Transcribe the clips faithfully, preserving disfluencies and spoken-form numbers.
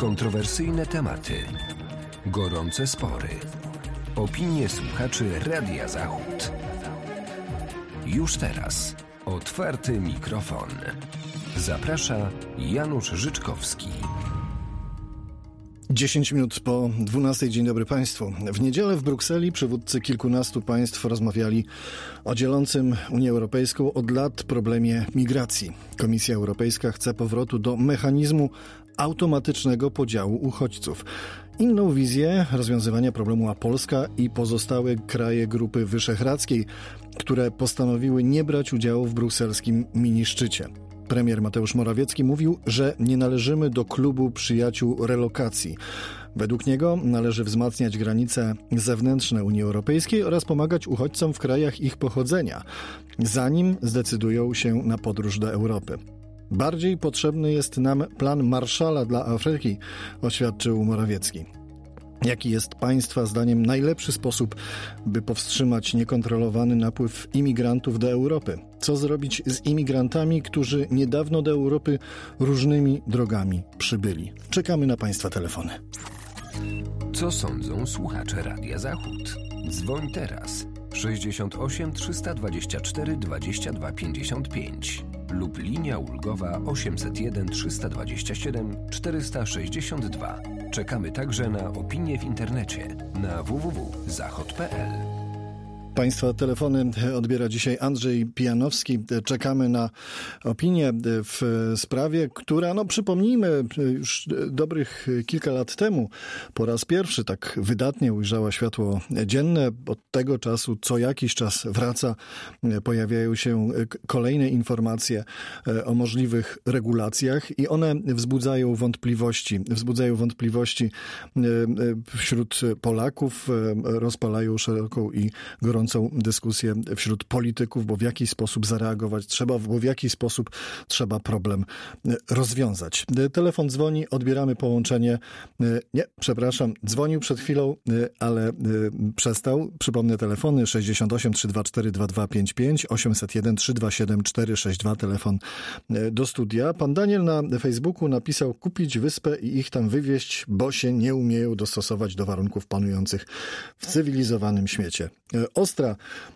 Kontrowersyjne tematy, gorące spory, opinie słuchaczy Radia Zachód. Już teraz otwarty mikrofon. Zaprasza Janusz Życzkowski. dziesięć minut po dwunastej. Dzień dobry Państwu. W niedzielę w Brukseli przywódcy kilkunastu państw rozmawiali o dzielącym Unię Europejską od lat problemie migracji. Komisja Europejska chce powrotu do mechanizmu automatycznego podziału uchodźców. Inną wizję rozwiązywania problemu ma Polska i pozostałe kraje Grupy Wyszehradzkiej, które postanowiły nie brać udziału w brukselskim mini-szczycie. Premier Mateusz Morawiecki mówił, że nie należymy do klubu przyjaciół relokacji. Według niego należy wzmacniać granice zewnętrzne Unii Europejskiej oraz pomagać uchodźcom w krajach ich pochodzenia, zanim zdecydują się na podróż do Europy. Bardziej potrzebny jest nam plan Marshalla dla Afryki, oświadczył Morawiecki. Jaki jest Państwa zdaniem najlepszy sposób, by powstrzymać niekontrolowany napływ imigrantów do Europy? Co zrobić z imigrantami, którzy niedawno do Europy różnymi drogami przybyli? Czekamy na Państwa telefony. Co sądzą słuchacze Radia Zachód? Dzwoń teraz sześćdziesiąt osiem trzysta dwadzieścia cztery dwadzieścia dwa pięćdziesiąt pięć lub linia ulgowa osiemset jeden trzysta dwadzieścia siedem czterysta sześćdziesiąt dwa. Czekamy także na opinie w internecie na w w w kropka zachod kropka p l. Państwa telefony odbiera dzisiaj Andrzej Pijanowski. Czekamy na opinię w sprawie, która, no przypomnijmy, już dobrych kilka lat temu po raz pierwszy tak wydatnie ujrzała światło dzienne. Od tego czasu co jakiś czas wraca, pojawiają się kolejne informacje o możliwych regulacjach i one wzbudzają wątpliwości. Wzbudzają wątpliwości wśród Polaków, rozpalają szeroką i gorącą dyskusję wśród polityków, bo w jaki sposób zareagować trzeba, bo w jaki sposób trzeba problem rozwiązać. Telefon dzwoni, odbieramy połączenie. Nie, przepraszam, dzwonił przed chwilą, ale przestał. Przypomnę telefony sześćdziesiąt osiem trzysta dwadzieścia cztery dwadzieścia dwa pięćdziesiąt pięć, osiemset jeden trzysta dwadzieścia siedem czterysta sześćdziesiąt dwa, telefon do studia. Pan Daniel na Facebooku napisał: kupić wyspę i ich tam wywieźć, bo się nie umieją dostosować do warunków panujących w cywilizowanym świecie. Ostra,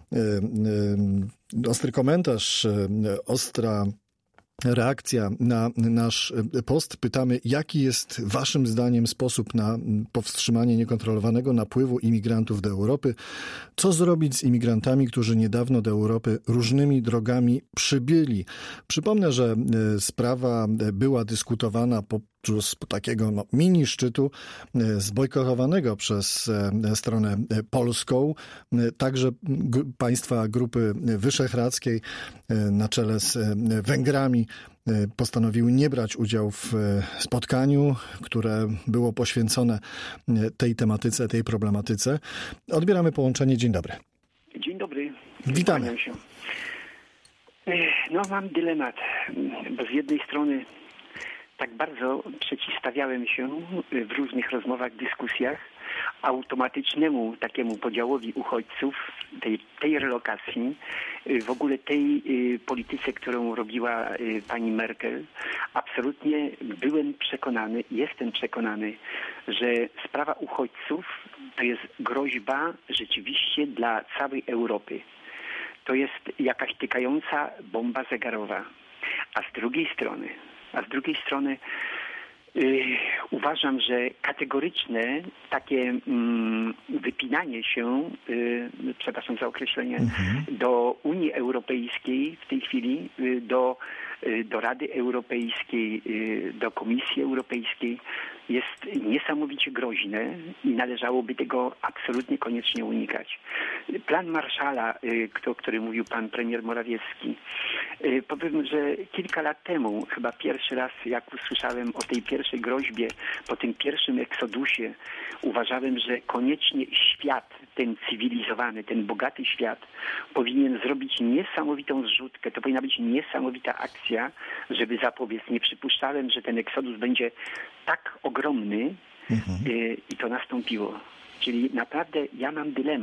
ostry komentarz, ostra reakcja na nasz post. Pytamy, jaki jest waszym zdaniem sposób na powstrzymanie niekontrolowanego napływu imigrantów do Europy? Co zrobić z imigrantami, którzy niedawno do Europy różnymi drogami przybyli? Przypomnę, że sprawa była dyskutowana po takiego no, mini szczytu zbojkotowanego przez stronę polską. Także g- państwa Grupy Wyszehradzkiej na czele z Węgrami postanowiły nie brać udziału w spotkaniu, które było poświęcone tej tematyce, tej problematyce. Odbieramy połączenie. Dzień dobry. Dzień dobry. Witamy. Się. No mam dylemat, bo z jednej strony tak bardzo przeciwstawiałem się w różnych rozmowach, dyskusjach automatycznemu takiemu podziałowi uchodźców, tej, tej relokacji, w ogóle tej polityce, którą robiła pani Merkel. Absolutnie byłem przekonany, jestem przekonany, że sprawa uchodźców to jest groźba rzeczywiście dla całej Europy. To jest jakaś tykająca bomba zegarowa. A z drugiej strony A z drugiej strony yy, uważam, że kategoryczne takie mm, wypinanie się, yy, przepraszam za określenie, mhm. do Unii Europejskiej w tej chwili, yy, do, yy, do Rady Europejskiej, yy, do Komisji Europejskiej jest niesamowicie groźne i należałoby tego absolutnie koniecznie unikać. Plan Marshalla, o którym mówił pan premier Morawiecki, powiem, że kilka lat temu, chyba pierwszy raz jak usłyszałem o tej pierwszej groźbie, po tym pierwszym eksodusie, uważałem, że koniecznie świat, ten cywilizowany, ten bogaty świat powinien zrobić niesamowitą zrzutkę. To powinna być niesamowita akcja, żeby zapobiec. Nie przypuszczałem, że ten eksodus będzie tak ogromny mhm. i to nastąpiło. Czyli naprawdę ja mam dylemat.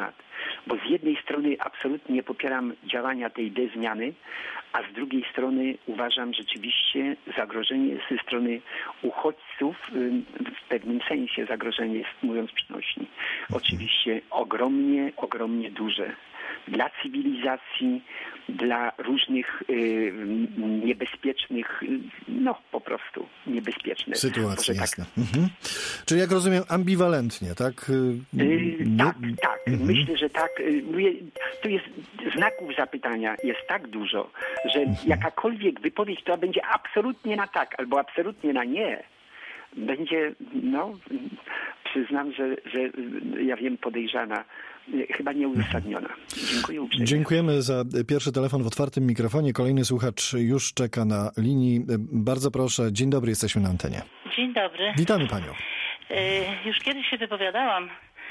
bo z jednej strony absolutnie nie popieram działania tej D-zmiany, a z drugiej strony uważam rzeczywiście zagrożenie ze strony uchodźców, w pewnym sensie zagrożenie jest, mówiąc przenośnie, oczywiście ogromnie, ogromnie duże. Dla cywilizacji, dla różnych y, niebezpiecznych, no po prostu niebezpiecznych sytuacji, jasne. Tak. Mhm. Czyli jak rozumiem ambiwalentnie, tak? Yy, Nie... Tak, tak. Mhm. Myślę, że tak. Mówię, tu jest znaków zapytania jest tak dużo, że jakakolwiek wypowiedź, która będzie absolutnie na tak albo absolutnie na nie, będzie, no, przyznam, że, że ja wiem, podejrzana, chyba nieuzasadniona. Dziękuję uprzejmie. Dziękujemy za pierwszy telefon w otwartym mikrofonie. Kolejny słuchacz już czeka na linii. Bardzo proszę. Dzień dobry, jesteśmy na antenie. Dzień dobry. Witamy panią. Już kiedyś się wypowiadałam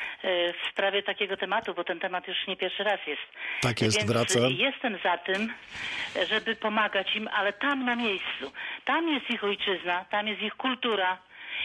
w sprawie takiego tematu, bo ten temat już nie pierwszy raz jest. Tak jest, Więc wraca. jestem za tym, żeby pomagać im, ale tam na miejscu. Tam jest ich ojczyzna, tam jest ich kultura.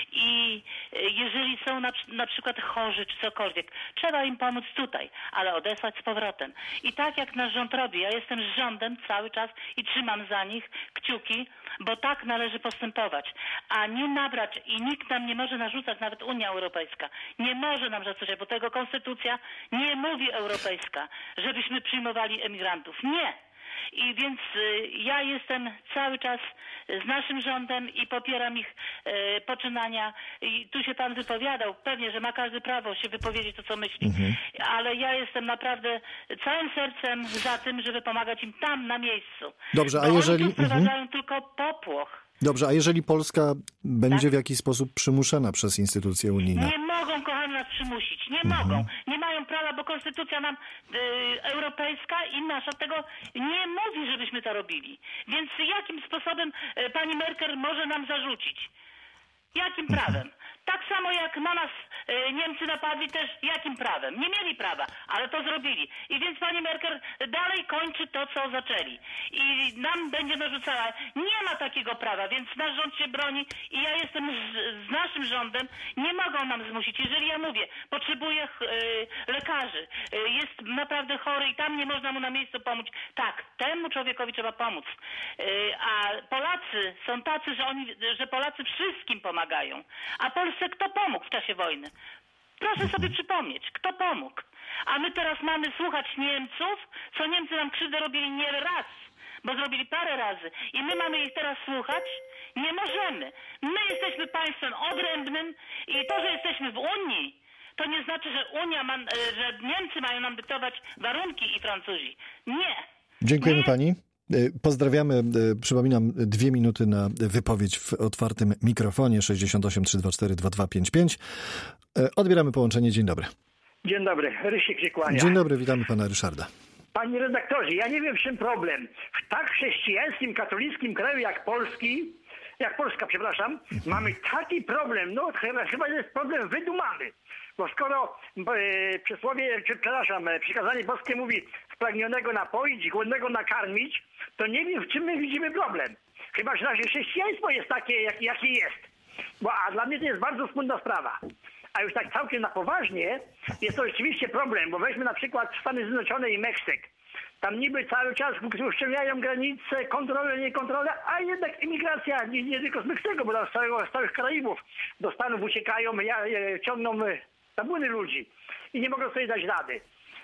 I jeżeli są na, na przykład chorzy czy cokolwiek, trzeba im pomóc tutaj, ale odesłać z powrotem. I tak jak nasz rząd robi, ja jestem z rządem cały czas i trzymam za nich kciuki, bo tak należy postępować. A nie nabrać i nikt nam nie może narzucać, nawet Unia Europejska, nie może nam narzucać, bo tego konstytucja nie mówi europejska, żebyśmy przyjmowali emigrantów. Nie! I więc y, ja jestem cały czas z naszym rządem i popieram ich y, poczynania. I tu się pan wypowiadał, pewnie, że ma każdy prawo się wypowiedzieć to, co myśli. Mhm. Ale ja jestem naprawdę całym sercem za tym, żeby pomagać im tam, na miejscu. Dobrze, a Bo jeżeli... oni tu wprowadzają mhm. tylko popłoch. Dobrze, a jeżeli Polska będzie tak? w jakiś sposób przymuszana przez instytucje unijne? Nie mogą, kochani, nas przymusić. Nie Mhm. mogą. Nie mają prawa, bo konstytucja nam y, europejska i nasza tego nie mówi, żebyśmy to robili. Więc jakim sposobem y, pani Merkel może nam zarzucić? Jakim prawem? Tak samo jak na nas y, Niemcy napadli też, jakim prawem? Nie mieli prawa, ale to zrobili. I więc pani Merkel dalej kończy to, co zaczęli. I nam będzie narzucała. Nie ma takiego prawa, więc nasz rząd się broni i ja jestem z, z naszym rządem. Nie mogą nam zmusić. Jeżeli ja mówię, potrzebuję y, lekarzy, y, jest naprawdę chory i tam nie można mu na miejscu pomóc. Tak, temu człowiekowi trzeba pomóc. Y, a Polacy są tacy, że oni, że Polacy wszystkim pomagają. A Polsce kto pomógł w czasie wojny? Proszę sobie przypomnieć, kto pomógł. A my teraz mamy słuchać Niemców, co Niemcy nam krzywdę robili nie raz, bo zrobili parę razy. I my mamy ich teraz słuchać? Nie możemy. My jesteśmy państwem odrębnym i to, że jesteśmy w Unii, to nie znaczy, że Unia ma, że Niemcy mają nam dyktować warunki i Francuzi. Nie. Dziękujemy nie. pani. Pozdrawiamy. Przypominam, dwie minuty na wypowiedź w otwartym mikrofonie sześćdziesiąt osiem trzysta dwadzieścia cztery dwadzieścia dwa pięćdziesiąt pięć. Odbieramy połączenie. Dzień dobry. Dzień dobry, Rysiek się kłania. Dzień dobry, witamy pana Ryszarda. Panie redaktorze, ja nie wiem w czym problem. W tak chrześcijańskim, katolickim kraju jak Polski, jak Polska, przepraszam, mamy taki problem, no chyba, chyba jest problem wydumany. Bo skoro e, przysłowie, czy, przepraszam, przykazanie boskie mówi spragnionego napoić, głodnego nakarmić, to nie wiem w czym my widzimy problem. Chyba, że nasze chrześcijaństwo jest takie, jak, jakie jest. Bo, a dla mnie to jest bardzo smutna sprawa. A już tak całkiem na poważnie jest to rzeczywiście problem, bo weźmy na przykład Stany Zjednoczone i Meksyk. Tam niby cały czas uszczelniają granice, kontrole, nie kontrole, a jednak imigracja nie, nie tylko z Meksyku, bo z, całego, z całych Karaibów do Stanów uciekają, ja, ja, ciągną tabuny ludzi i nie mogą sobie dać rady.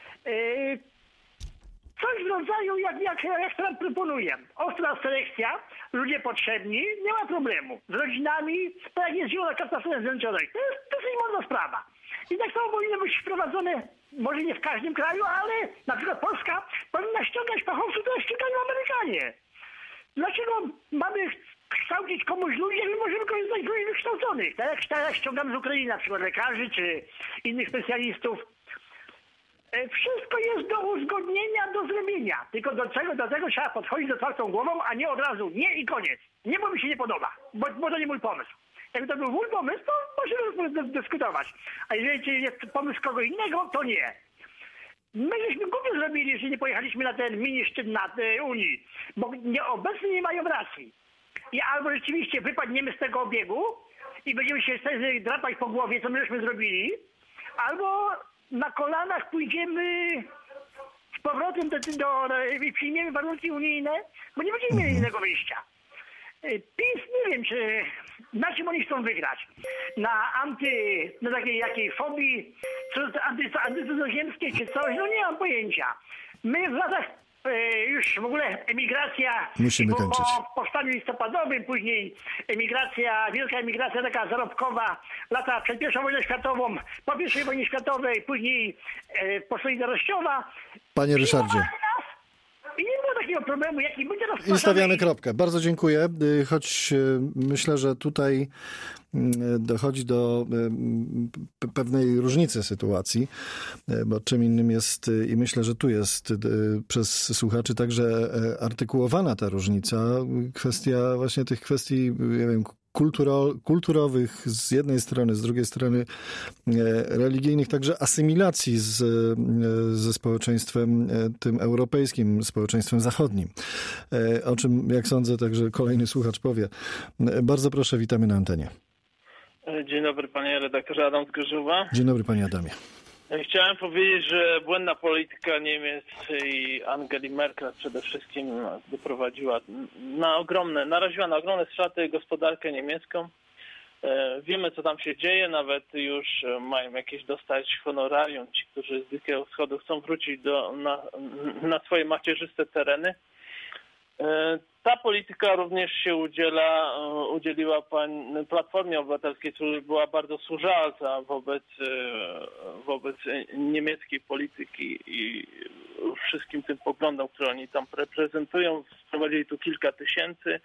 Yy, coś w rodzaju, jak, jak, jak Trump proponuje. Ostra selekcja, ludzie potrzebni, nie ma problemu. Z rodzinami, tak jak jest zielona karta Stanów Zjednoczonych. To jest dosyć mądra sprawa. I tak samo powinno być wprowadzone, może nie w każdym kraju, ale na przykład Polska powinna ściągać fachowców, które ściągają Amerykanie. Dlaczego mamy kształcić komuś ludzi, jak my możemy korzystać z ludzi wykształconych? Tak jak, tak jak ściągamy z Ukrainy na przykład lekarzy czy innych specjalistów. Wszystko jest do uzgodnienia, do zrobienia. Tylko do czego, do tego trzeba podchodzić z otwartą głową, a nie od razu nie i koniec. Nie, bo mi się nie podoba, bo, bo to nie mój pomysł. Jak to był mój pomysł, to możemy dyskutować. A jeżeli jest pomysł kogo innego, to nie. My żeśmy głupio zrobili, że nie pojechaliśmy na ten mini szczyt na Unii, bo nie, obecnie nie mają racji. I albo rzeczywiście wypadniemy z tego obiegu i będziemy się drapać po głowie, co my żeśmy zrobili, albo na kolanach pójdziemy z powrotem do, do, do i przyjmiemy warunki unijne, bo nie będziemy mieli innego wyjścia. PiS, nie wiem, czy na czym oni chcą wygrać. Na anty, na takiej jakiej fobii, anty, antycudzoziemskiej czy coś, no nie mam pojęcia. My w latach e, już w ogóle emigracja Musimy po, kończyć. po powstaniu listopadowym, później emigracja, wielka emigracja taka zarobkowa, lata przed pierwszą wojną światową, po pierwszej wojnie światowej, później e, posolidarnościowa. Panie Ryszardzie. I nie było takiego problemu, jaki będzie teraz. I stawiamy kropkę. Bardzo dziękuję, choć myślę, że tutaj dochodzi do pewnej różnicy sytuacji, bo czym innym jest, i myślę, że tu jest przez słuchaczy także artykułowana ta różnica, kwestia właśnie tych kwestii, nie wiem, Kulturo, kulturowych z jednej strony, z drugiej strony religijnych, także asymilacji z, ze społeczeństwem tym europejskim, społeczeństwem zachodnim. O czym, jak sądzę, także kolejny słuchacz powie. Bardzo proszę, witamy na antenie. Dzień dobry, panie redaktorze, Adam z Gorzowa. Dzień dobry, panie Adamie. Chciałem powiedzieć, że błędna polityka Niemiec i Angeli Merkel przede wszystkim doprowadziła na ogromne, naraziła na ogromne straty gospodarkę niemiecką. Wiemy, co tam się dzieje, nawet już mają jakieś dostać honorarium. Ci, którzy z Bliskiego Wschodu chcą wrócić do, na, na swoje macierzyste tereny. Ta polityka również się udziela, udzieliła pani Platformie Obywatelskiej, która była bardzo służalca wobec, wobec niemieckiej polityki i wszystkim tym poglądom, które oni tam reprezentują. Sprowadzili tu kilka tysięcy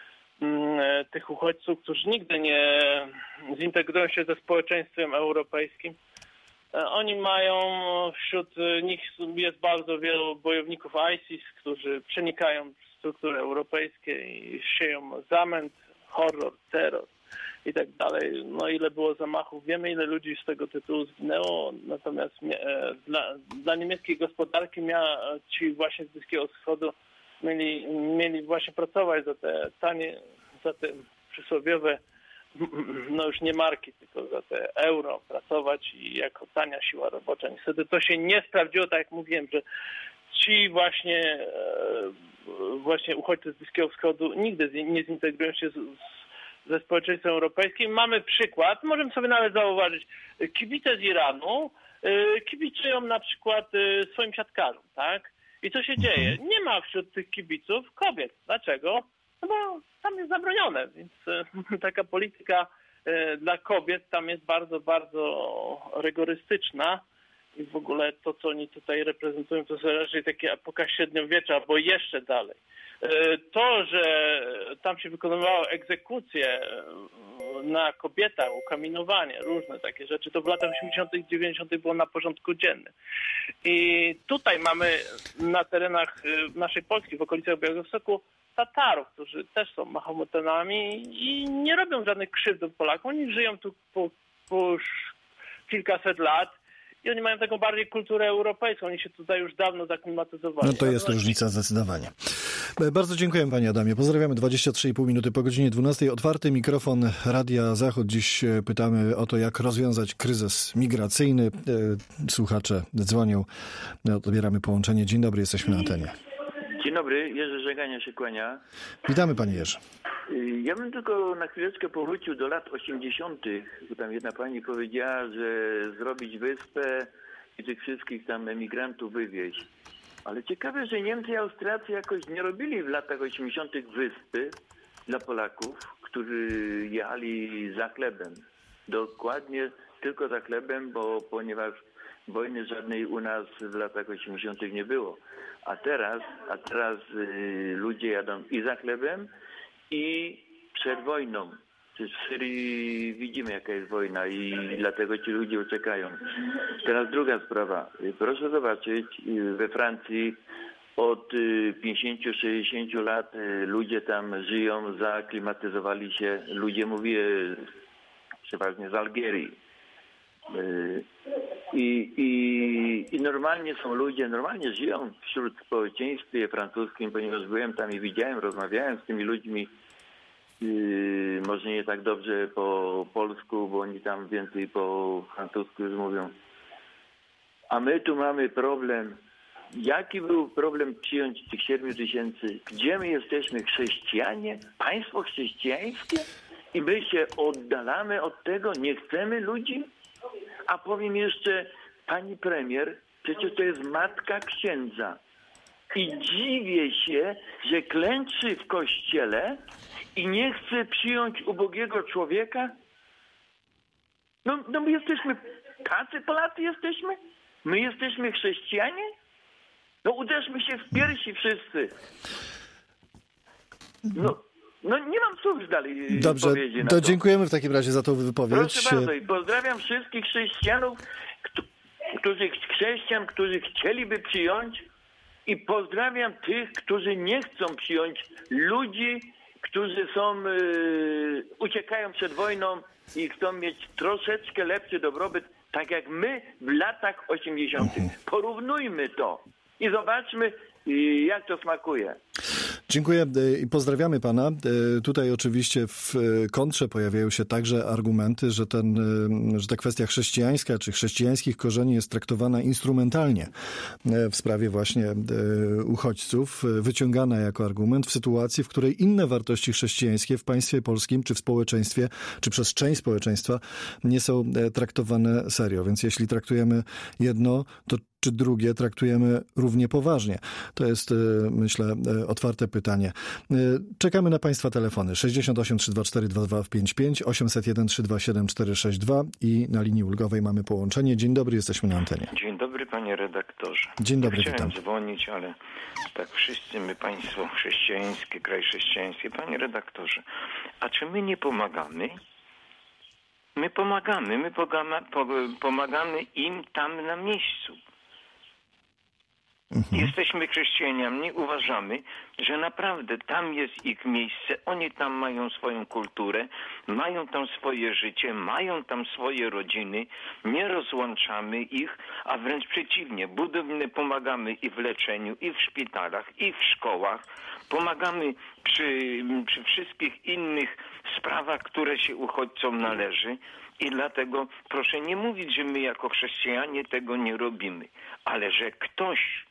tych uchodźców, którzy nigdy nie zintegrują się ze społeczeństwem europejskim. Oni mają, wśród nich jest bardzo wielu bojowników ISIS, którzy przenikają struktury europejskie i sieją zamęt, horror, terror i tak dalej. No ile było zamachów, wiemy ile ludzi z tego tytułu zginęło, natomiast dla, dla niemieckiej gospodarki mia, ci właśnie z Bliskiego Wschodu mieli, mieli właśnie pracować za te tanie, za te przysłowiowe, no już nie marki, tylko za te euro pracować i jako tania siła robocza. Niestety to się nie sprawdziło, tak jak mówiłem, że ci właśnie właśnie uchodźcy z Bliskiego Wschodu nigdy nie zintegrują się z, z, ze społeczeństwem europejskim. Mamy przykład, możemy sobie nawet zauważyć, kibice z Iranu kibicują na przykład swoim siatkarzom, tak? I co się dzieje? Nie ma wśród tych kibiców kobiet. Dlaczego? No bo tam jest zabronione, więc taka polityka dla kobiet tam jest bardzo, bardzo rygorystyczna. I w ogóle to, co oni tutaj reprezentują, to jest raczej taka epoka średniowiecza, albo jeszcze dalej. To, że tam się wykonywało egzekucje na kobietach, ukamienowanie, różne takie rzeczy, to w latach osiemdziesiątych, dziewięćdziesiątych było na porządku dziennym. I tutaj mamy na terenach naszej Polski, w okolicach Białegostoku, Tatarów, którzy też są Mahometanami i nie robią żadnych krzywd Polakom. Oni żyją tu po, po już kilkaset lat. I oni mają taką bardziej kulturę europejską. Oni się tutaj już dawno zaklimatyzowali. No to jest różnica zdecydowanie. Bardzo dziękuję, panie Adamie. Pozdrawiamy. dwadzieścia trzy i pół minuty po godzinie dwunastej. Otwarty mikrofon Radia Zachód. Dziś pytamy o to, jak rozwiązać kryzys migracyjny. Słuchacze dzwonią. Odbieramy połączenie. Dzień dobry, jesteśmy na antenie. Dzień dobry, Jerzy Żegania się kłania. Witamy, panie Jerzy. Ja bym tylko na chwileczkę powrócił do lat osiemdziesiątych. Tam jedna pani powiedziała, że zrobić wyspę i tych wszystkich tam emigrantów wywieźć. Ale ciekawe, że Niemcy i Austriacy jakoś nie robili w latach osiemdziesiątych wyspy dla Polaków, którzy jechali za chlebem. Dokładnie tylko za chlebem, bo ponieważ wojny żadnej u nas w latach osiemdziesiątych nie było. A teraz, a teraz y, ludzie jadą i za chlebem, i przed wojną. Przecież w Syrii widzimy, jaka jest wojna i dlatego ci ludzie uciekają. Teraz druga sprawa. Proszę zobaczyć, we Francji od pięćdziesięciu sześćdziesięciu lat ludzie tam żyją, zaklimatyzowali się. Ludzie, mówię, przeważnie z Algierii. I, i, I normalnie są ludzie, normalnie żyją wśród społeczeństwie francuskim, ponieważ byłem tam i widziałem, rozmawiałem z tymi ludźmi, yy, może nie tak dobrze po polsku, bo oni tam więcej po francusku już mówią. A my tu mamy problem. Jaki był problem przyjąć tych siedmiu tysięcy? Gdzie my jesteśmy? Chrześcijanie? Państwo chrześcijańskie? I my się oddalamy od tego? Nie chcemy ludzi? A powiem jeszcze, pani premier, przecież to jest matka księdza. I dziwię się, że klęczy w kościele i nie chce przyjąć ubogiego człowieka. No, no my jesteśmy, tacy Polacy jesteśmy? My jesteśmy chrześcijanie? No uderzmy się w piersi wszyscy. No, no nie mam co już dalej Dobrze, powiedzieć na to to. dziękujemy w takim razie za tą wypowiedź. Proszę bardzo i pozdrawiam wszystkich chrześcijanów, którzy, chrześcijan, którzy chcieliby przyjąć i pozdrawiam tych, którzy nie chcą przyjąć ludzi, którzy są, yy, uciekają przed wojną i chcą mieć troszeczkę lepszy dobrobyt, tak jak my w latach osiemdziesiątych. Porównujmy to i zobaczmy, jak to smakuje. Dziękuję i pozdrawiamy pana. Tutaj oczywiście w kontrze pojawiają się także argumenty, że, ten, że ta kwestia chrześcijańska czy chrześcijańskich korzeni jest traktowana instrumentalnie w sprawie właśnie uchodźców, wyciągana jako argument w sytuacji, w której inne wartości chrześcijańskie w państwie polskim czy w społeczeństwie, czy przez część społeczeństwa nie są traktowane serio. Więc jeśli traktujemy jedno, to czy drugie traktujemy równie poważnie? To jest, myślę, otwarte pytanie. Czekamy na państwa telefony sześćdziesiąt osiem trzysta dwadzieścia cztery dwadzieścia dwa pięćdziesiąt pięć, osiemset jeden trzysta dwadzieścia siedem czterysta sześćdziesiąt dwa i na linii ulgowej mamy połączenie. Dzień dobry, jesteśmy na antenie. Dzień dobry, panie redaktorze. Dzień dobry, Chciałem witam. dzwonić, ale tak wszyscy my, państwo chrześcijańskie, kraj chrześcijański. Panie redaktorze, a czy my nie pomagamy? My pomagamy, my pomagamy im tam na miejscu. Mhm. Jesteśmy chrześcijanami, uważamy, że naprawdę tam jest ich miejsce, oni tam mają swoją kulturę, mają tam swoje życie, mają tam swoje rodziny, nie rozłączamy ich, a wręcz przeciwnie, budownie pomagamy i w leczeniu, i w szpitalach, i w szkołach, pomagamy przy, przy wszystkich innych sprawach, które się uchodźcom należy. I dlatego proszę nie mówić, że my jako chrześcijanie tego nie robimy, ale że ktoś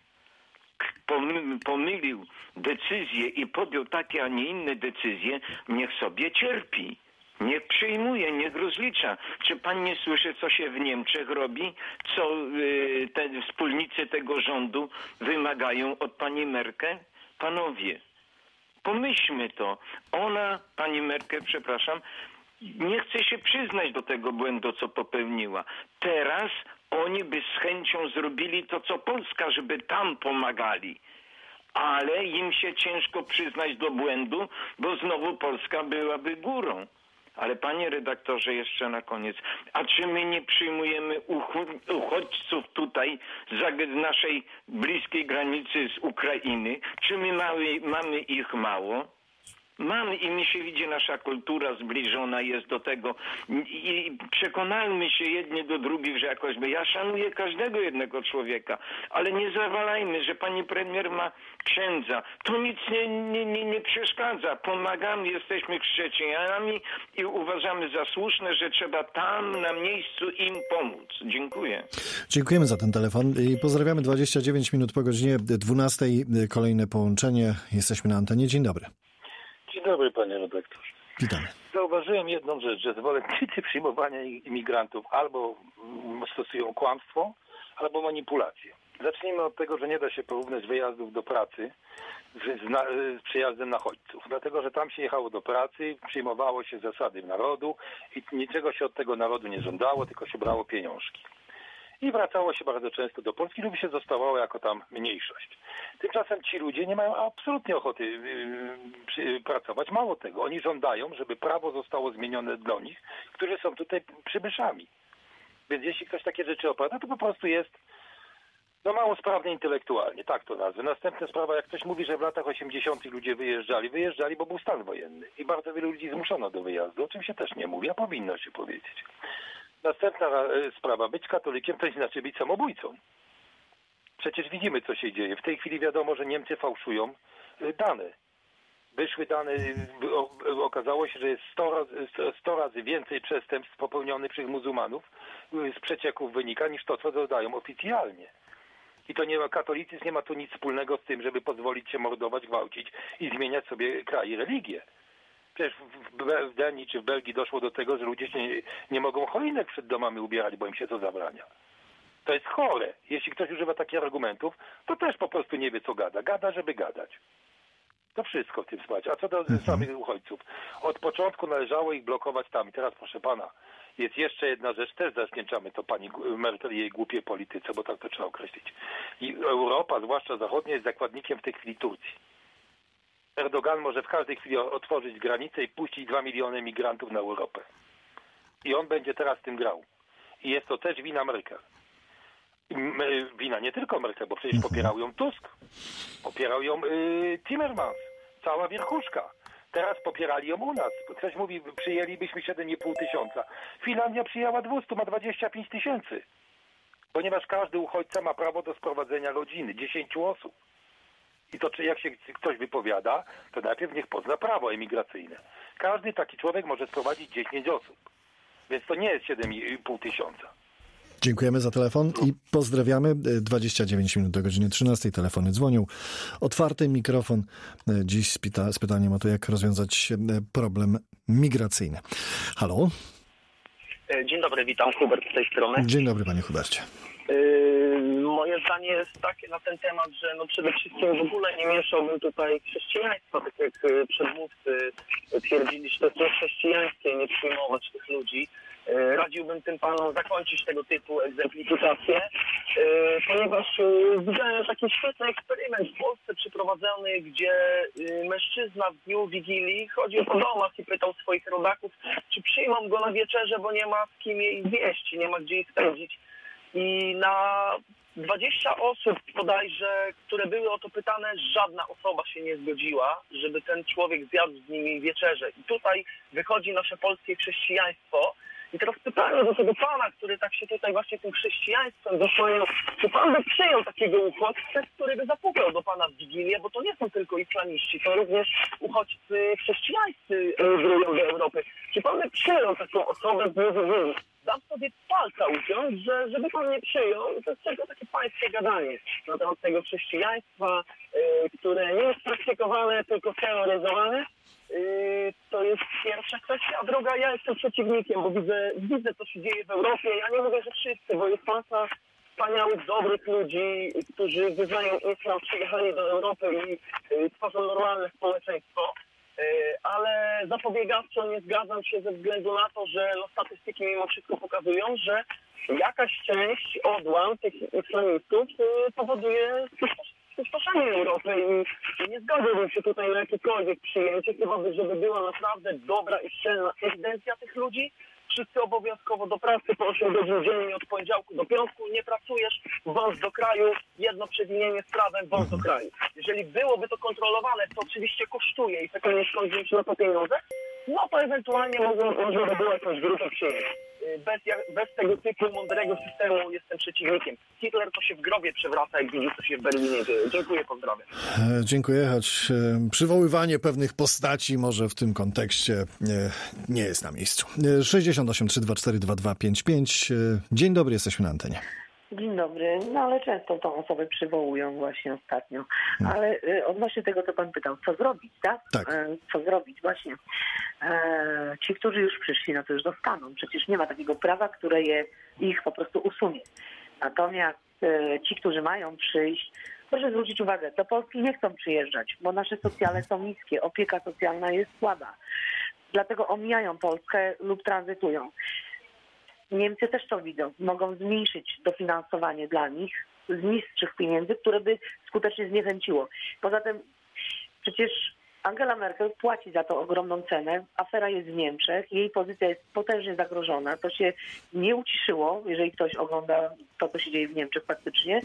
pomylił decyzje i podjął takie, a nie inne decyzje, niech sobie cierpi. Niech przyjmuje, niech rozlicza. Czy pan nie słyszy, co się w Niemczech robi? Co y, te wspólnicy tego rządu wymagają od pani Merkel? Panowie, pomyślmy to. Ona, pani Merkel, przepraszam, nie chce się przyznać do tego błędu, co popełniła. Teraz oni by z chęcią zrobili to, co Polska, żeby tam pomagali. Ale im się ciężko przyznać do błędu, bo znowu Polska byłaby górą. Ale panie redaktorze, jeszcze na koniec, a czy my nie przyjmujemy uchodźców tutaj z naszej bliskiej granicy z Ukrainy? Czy my mamy, mamy ich mało? Mamy i mi się widzi, nasza kultura zbliżona jest do tego i przekonajmy się jedni do drugich, że jakoś by ja szanuję każdego jednego człowieka, ale nie zawalajmy, że pani premier ma księdza. To nic nie, nie, nie, nie przeszkadza. Pomagamy, jesteśmy chrześcijanami i uważamy za słuszne, że trzeba tam na miejscu im pomóc. Dziękuję. Dziękujemy za ten telefon i pozdrawiamy. Dwadzieścia dziewięć minut po godzinie dwunastej. Kolejne połączenie. Jesteśmy na antenie. Dzień dobry. Dzień dobry, panie redaktorze. Witamy. Zauważyłem jedną rzecz, że zwolennicy przyjmowania imigrantów albo stosują kłamstwo, albo manipulację. Zacznijmy od tego, że nie da się porównać wyjazdów do pracy z, z, na, z przyjazdem nachodźców. Dlatego, że tam się jechało do pracy, przyjmowało się zasady narodu i niczego się od tego narodu nie żądało, tylko się brało pieniążki. I wracało się bardzo często do Polski lub się zostawało jako tam mniejszość. Tymczasem ci ludzie nie mają absolutnie ochoty yy, yy, pracować. Mało tego, oni żądają, żeby prawo zostało zmienione dla nich, którzy są tutaj przybyszami. Więc jeśli ktoś takie rzeczy opowiada, to po prostu jest no mało sprawny intelektualnie, tak to nazwę. Następna sprawa, jak ktoś mówi, że w latach osiemdziesiątych ludzie wyjeżdżali, wyjeżdżali, bo był stan wojenny. I bardzo wielu ludzi zmuszono do wyjazdu, o czym się też nie mówi, a powinno się powiedzieć. Następna sprawa, być katolikiem to nie znaczy być samobójcą. Przecież widzimy, co się dzieje. W tej chwili wiadomo, że Niemcy fałszują dane. Wyszły dane, okazało się, że jest sto razy, sto razy więcej przestępstw popełnionych przez muzułmanów z przecieków wynika niż to, co dodają oficjalnie. I to nie ma, katolicyzm nie ma tu nic wspólnego z tym, żeby pozwolić się mordować, gwałcić i zmieniać sobie kraj i religię. Przecież w Danii czy w Belgii doszło do tego, że ludzie się nie, nie mogą choinek przed domami ubierać, bo im się to zabrania. To jest chore. Jeśli ktoś używa takich argumentów, to też po prostu nie wie, co gada. Gada, żeby gadać. To wszystko w tym spać. A co do mhm. samych uchodźców? Od początku należało ich blokować tam. I teraz, proszę pana, jest jeszcze jedna rzecz, też zawdzięczamy to pani Merkel i jej głupiej polityce, bo tak to trzeba określić. I Europa, zwłaszcza zachodnia, jest zakładnikiem w tej chwili Turcji. Erdogan może w każdej chwili otworzyć granicę i puścić dwa miliony migrantów na Europę. I on będzie teraz tym grał. I jest to też wina Merkel. Wina nie tylko Merkel, bo przecież popierał ją Tusk. Popierał ją y, Timmermans. Cała wierchuszka. Teraz popierali ją u nas. Ktoś mówi, przyjęlibyśmy siedem i pół tysiąca. Finlandia przyjęła dwieście, ma dwadzieścia pięć tysięcy. Ponieważ każdy uchodźca ma prawo do sprowadzenia rodziny, dziesięciu osób. I to czy jak się ktoś wypowiada, to najpierw niech pozna prawo emigracyjne. Każdy taki człowiek może sprowadzić dziesięć osób. Więc to nie jest siedem i pół tysiąca. Dziękujemy za telefon i pozdrawiamy. dwadzieścia dziewięć minut do godziny trzynastej. Telefony dzwonią. Otwarty mikrofon dziś z, pyta- z pytaniem o to, jak rozwiązać problem migracyjny. Halo? Dzień dobry, witam. Hubert z tej strony. Dzień dobry, panie Hubercie. Yy, moje zdanie jest takie na ten temat, że no przede wszystkim w ogóle nie mieszałbym tutaj chrześcijaństwa, tak jak przedmówcy twierdzili, że to jest niechrześcijańskie, nie przyjmować tych ludzi. Yy, radziłbym tym panom zakończyć tego typu egzemplifikacje, yy, ponieważ yy, widziałem taki świetny eksperyment w Polsce przeprowadzony, gdzie yy, mężczyzna w dniu Wigilii chodził po domach i pytał swoich rodaków, czy przyjmą go na wieczerzę, bo nie ma z kim jej wieść, nie ma gdzie ich spędzić. I na dwadzieścia osób bodajże, które były o to pytane, żadna osoba się nie zgodziła, żeby ten człowiek zjadł z nimi wieczerzę. I tutaj wychodzi nasze polskie chrześcijaństwo. I teraz pytanie do tego pana, który tak się tutaj właśnie tym chrześcijaństwem zasłaniał, czy pan by przyjął takiego uchodźcę, który by zapukał do pana w Wigilię, bo to nie są tylko islamiści, to również uchodźcy chrześcijańscy emigrują do Europy. Czy pan by przyjął taką osobę w Wigilii? Dam sobie palca uciąć, że żeby pan nie przyjął, to jest tylko takie pańskie gadanie na temat tego chrześcijaństwa, yy, które nie jest praktykowane, tylko teoryzowane. Yy, to jest pierwsza kwestia. A druga, ja jestem przeciwnikiem, bo widzę, widzę co się dzieje w Europie. Ja nie mówię, że wszyscy, bo jest masa wspaniałych, dobrych ludzi, którzy wyznają islam, przyjechali do Europy i yy, tworzą normalne społeczeństwo. Ale zapobiegawczo nie zgadzam się ze względu na to, że no, statystyki mimo wszystko pokazują, że jakaś część, odłam tych islamistów powoduje spustoszenie Europy i nie zgadzałbym się tutaj na jakiekolwiek przyjęcie, chyba żeby była naprawdę dobra i szczelna ewidencja tych ludzi. Wszyscy obowiązkowo do pracy po osiem godzin dziennie od poniedziałku do piątku. Nie pracujesz, wąż do kraju, jedno przewinienie z prawem, wąż do kraju. Jeżeli byłoby to kontrolowane, to oczywiście kosztuje i tego nie skończy się na to pieniądze, no to ewentualnie można, można by było jakąś grupę przyjąć. Bez, bez tego typu mądrego systemu jestem przeciwnikiem. Hitler to się w grobie przewraca, jak widzi, co się w Berlinie dzieje. Dziękuję, pozdrawiam. E, dziękuję, choć e, przywoływanie pewnych postaci może w tym kontekście e, nie jest na miejscu. E, sześćdziesiąt osiem trzy dwa cztery dwa dwa pięć pięć. E, dzień dobry, jesteśmy na antenie. Dzień dobry. No ale często tą osobę przywołują właśnie ostatnio. Ale y, odnośnie tego, co pan pytał, co zrobić, tak? Tak. E, co zrobić właśnie. E, ci, którzy już przyszli, no to już dostaną. Przecież nie ma takiego prawa, które je, ich po prostu usunie. Natomiast e, ci, którzy mają przyjść, proszę zwrócić uwagę, do Polski nie chcą przyjeżdżać, bo nasze socjale są niskie, opieka socjalna jest słaba. Dlatego omijają Polskę lub tranzytują. Niemcy też to widzą. Mogą zmniejszyć dofinansowanie dla nich z niższych pieniędzy, które by skutecznie zniechęciło. Poza tym przecież Angela Merkel płaci za to ogromną cenę. Afera jest w Niemczech. Jej pozycja jest potężnie zagrożona. To się nie uciszyło, jeżeli ktoś ogląda to, co się dzieje w Niemczech faktycznie.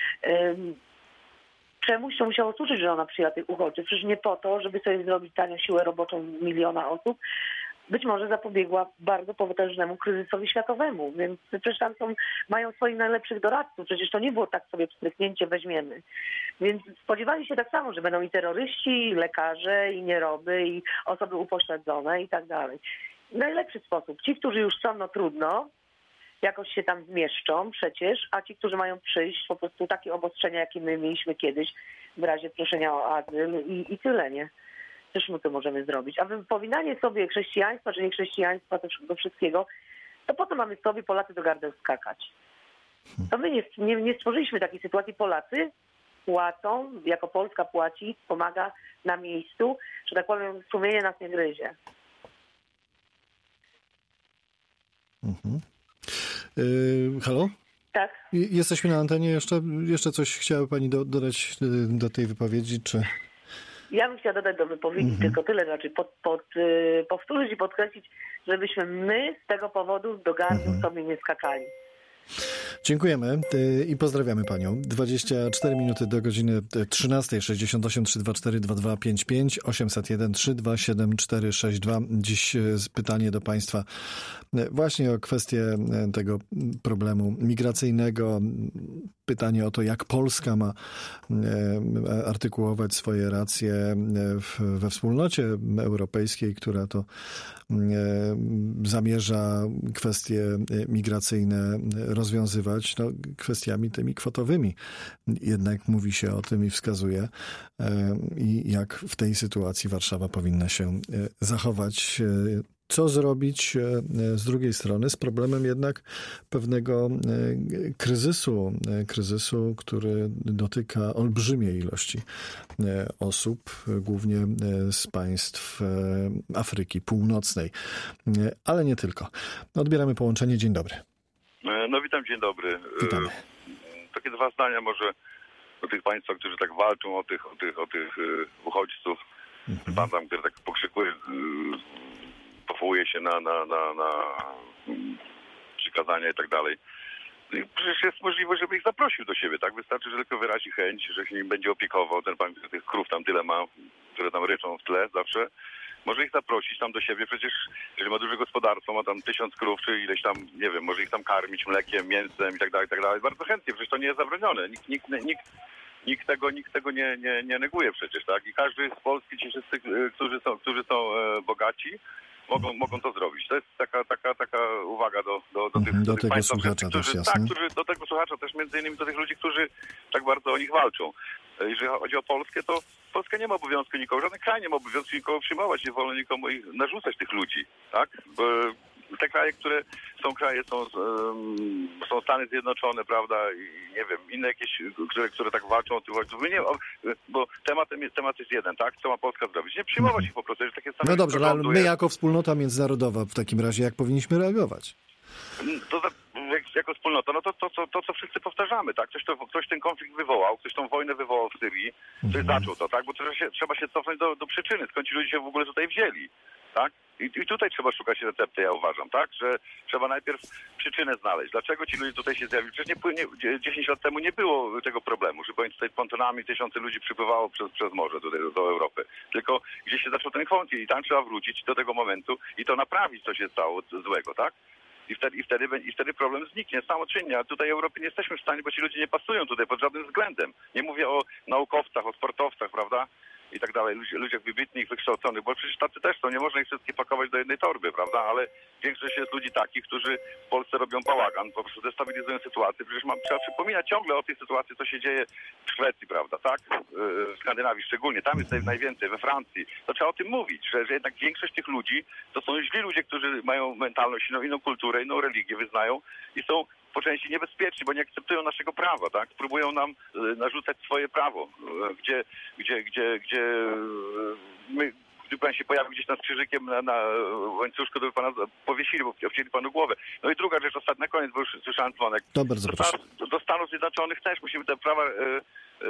Czemuś to musiało służyć, że ona przyjęła tych uchodźców. Przecież nie po to, żeby sobie zrobić tanią siłę roboczą miliona osób. być może zapobiegła bardzo potężnemu kryzysowi światowemu. Więc przecież tam są, mają swoich najlepszych doradców. Przecież to nie było tak sobie pstryknięcie weźmiemy. Więc spodziewali się tak samo, że będą i terroryści, i lekarze, i nieroby, i osoby upośledzone i tak dalej. Najlepszy sposób. Ci, którzy już są, no trudno, jakoś się tam zmieszczą przecież, a ci, którzy mają przyjść, po prostu takie obostrzenia, jakie my mieliśmy kiedyś w razie proszenia o azyl i, i tyle, nie? Cóż my to możemy zrobić? A wypominanie sobie chrześcijaństwa, czy nie chrześcijaństwa, tego wszystkiego, to po to mamy sobie Polacy do gardeł skakać. To my nie, nie, nie stworzyliśmy takiej sytuacji. Polacy płacą, jako Polska płaci, pomaga na miejscu, że tak powiem, sumienie nas nie gryzie. Mhm. Yy, halo? Tak. Jesteśmy na antenie. Jeszcze, jeszcze coś chciałaby pani do, dodać do tej wypowiedzi, czy... Ja bym chciała dodać do wypowiedzi mhm. tylko tyle, znaczy pod, pod, yy, powtórzyć i podkreślić, żebyśmy my z tego powodu do gardła mhm. sobie nie skakali. Dziękujemy i pozdrawiamy panią. dwadzieścia cztery minuty do godziny trzynastej. sześćdziesiąt osiem trzysta dwadzieścia cztery dwadzieścia dwa pięćdziesiąt pięć osiemset jeden trzysta dwadzieścia siedem czterysta sześćdziesiąt dwa. Dziś pytanie do państwa właśnie o kwestię tego problemu migracyjnego. Pytanie o to, jak Polska ma artykułować swoje racje we wspólnocie europejskiej, która to zamierza kwestie migracyjne rozwiązywać no, kwestiami tymi kwotowymi. Jednak mówi się o tym i wskazuje, i jak w tej sytuacji Warszawa powinna się zachować. Co zrobić z drugiej strony z problemem jednak pewnego kryzysu, kryzysu, który dotyka olbrzymiej ilości osób, głównie z państw Afryki Północnej, ale nie tylko. Odbieramy połączenie. Dzień dobry. No witam, dzień dobry. Witamy. Takie dwa zdania może o tych państwach, którzy tak walczą, o tych, o tych, o tych uchodźców. Mhm. Pan tam, który tak pokrzykuje, powołuje się na, na, na, na przykazania i tak dalej. Przecież jest możliwość, żeby ich zaprosił do siebie, tak? Wystarczy, że tylko wyrazi chęć, że się nim będzie opiekował. Ten pan, tych krów tam tyle ma, które tam ryczą w tle zawsze. Może ich zaprosić tam do siebie, przecież jeżeli ma duże gospodarstwo, ma tam tysiąc krów, czy ileś tam, nie wiem, może ich tam karmić mlekiem, mięsem i tak dalej, i tak dalej. Bardzo chętnie, przecież to nie jest zabronione. Nikt, nikt, nikt, nikt tego, nikt tego nie, nie, nie neguje przecież, tak? I każdy z Polski, ci wszyscy, którzy są, którzy są bogaci, Mogą, mogą to zrobić. To jest taka, taka, taka uwaga do, do, do tych, do do tych tego państwa, słuchacza którzy, też, jasne. tak, którzy, do tego słuchacza też między innymi do tych ludzi, którzy tak bardzo o nich walczą. Jeżeli chodzi o Polskę, to Polska nie ma obowiązku nikogo, żaden kraj nie ma obowiązku nikogo przyjmować, nie wolno nikomu narzucać tych ludzi, tak? Bo te kraje, które są kraje, są, um, są Stany Zjednoczone, prawda, i nie wiem, inne jakieś, które, które tak walczą o tych uchodźców. My nie, bo tematem jest, temat jest jeden, tak? Co ma Polska zrobić? Nie przyjmować ich po prostu, że takie No dobrze, ale my jako wspólnota międzynarodowa w takim razie, jak powinniśmy reagować? To, jak, jako wspólnota, no to, to, to, to co wszyscy powtarzamy, tak? Ktoś, to, ktoś ten konflikt wywołał, ktoś tą wojnę wywołał w Syrii, ktoś mhm. zaczął to, tak? Bo trzeba się, trzeba się cofnąć do, do przyczyny, skąd ci ludzie się w ogóle tutaj wzięli, tak? I, I tutaj trzeba szukać recepty, ja uważam, tak? Że trzeba najpierw przyczynę znaleźć. Dlaczego ci ludzie tutaj się zjawili? Przecież nie, nie, dziesięć lat temu nie było tego problemu, że oni tutaj pontonami tysiące ludzi przypływało przez, przez morze tutaj do, do Europy. Tylko gdzieś się zaczął ten konflikt i tam trzeba wrócić do tego momentu i to naprawić, co się stało złego, tak? I wtedy, i, wtedy, I wtedy problem zniknie samoczynnie. A tutaj w Europie nie jesteśmy w stanie, bo ci ludzie nie pasują tutaj pod żadnym względem. Nie mówię o naukowcach, o sportowcach, prawda? I tak dalej, Ludzie, ludziach wybitnych, wykształconych, bo przecież tacy też są, nie można ich wszystkich pakować do jednej torby, prawda? Ale większość jest ludzi takich, którzy w Polsce robią bałagan, po prostu destabilizują sytuację. Przecież mam, trzeba przypominać ciągle o tej sytuacji, co się dzieje w Szwecji, prawda, tak? W Skandynawii szczególnie, tam jest najwięcej, we Francji. To trzeba o tym mówić, że, że jednak większość tych ludzi to są źli ludzie, którzy mają mentalność, inną, inną kulturę, inną religię wyznają i są po części niebezpieczni, bo nie akceptują naszego prawa, tak? Próbują nam y, narzucać swoje prawo, y, gdzie, gdzie, gdzie, gdzie y, my, gdy pan się pojawił gdzieś tam z krzyżykiem na, na łańcuszku, to by pana powiesili, bo chcieli panu głowę. No i druga rzecz, ostatnia koniec, bo już słyszałem dzwonek. To bardzo do, proszę. Stanów, do Stanów Zjednoczonych też musimy te prawa y, y,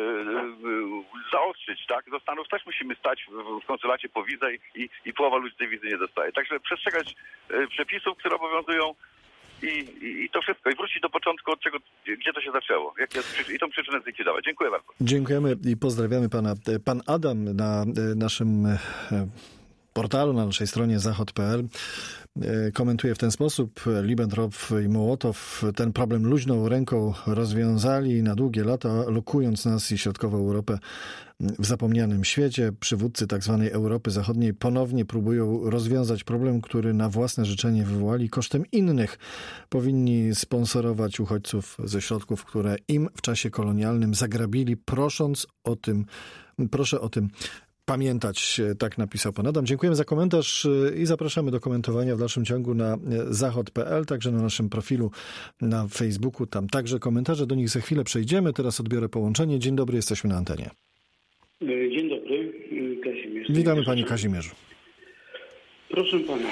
y, zaostrzyć, tak? Do Stanów też musimy stać w, w konsulacie po wizę i, i połowa ludzi tej wizy nie dostaje. Także przestrzegać y, przepisów, które obowiązują. I, i, I to wszystko. I wrócić do początku, od czego, gdzie to się zaczęło. Jak jest, I tą przyczynę zlikwidować. Dziękuję bardzo. Dziękujemy i pozdrawiamy pana. Pan Adam na naszym portalu, na naszej stronie zachod kropka pe el komentuje w ten sposób: Ribbentrop i Mołotow ten problem luźną ręką rozwiązali na długie lata, lokując nas i środkową Europę w zapomnianym świecie. Przywódcy tzw. Europy Zachodniej ponownie próbują rozwiązać problem, który na własne życzenie wywołali kosztem innych. Powinni sponsorować uchodźców ze środków, które im w czasie kolonialnym zagrabili, prosząc o tym, proszę o tym pamiętać, tak napisał pan Adam. Dziękujemy za komentarz i zapraszamy do komentowania w dalszym ciągu na zachod kropka pe el, także na naszym profilu na Facebooku. Tam także komentarze, do nich za chwilę przejdziemy. Teraz odbiorę połączenie. Dzień dobry, jesteśmy na antenie. Dzień dobry, Kazimierz. Witamy panie Kazimierzu. Proszę pana,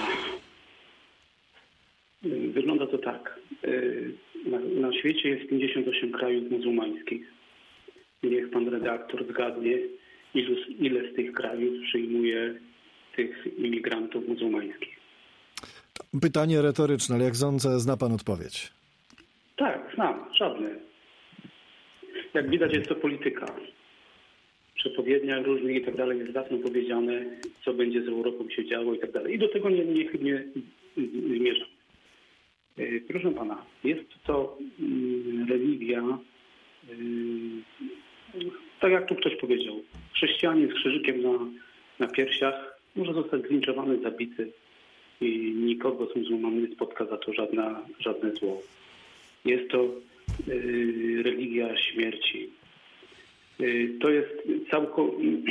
wygląda to tak. Na, na świecie jest pięćdziesiąt osiem krajów muzułmańskich. Niech pan redaktor zgadnie, ilu, ile z tych krajów przyjmuje tych imigrantów muzułmańskich. Pytanie retoryczne, ale jak sądzę, zna pan odpowiedź. Tak, znam, żadne. Jak widać, jest to polityka. W przepowiedniach różnych i tak dalej jest dawno powiedziane, co będzie z Europą się działo i tak dalej. I do tego nie, nie, nie, nie zmierzam. Proszę pana, jest to religia, tak jak tu ktoś powiedział, chrześcijanin z krzyżykiem na, na piersiach może zostać zlinczowany, zabity i nikogo z muzułmanów nie spotka za to żadna, żadne zło. Jest to y, religia śmierci. Y, to jest całkiem,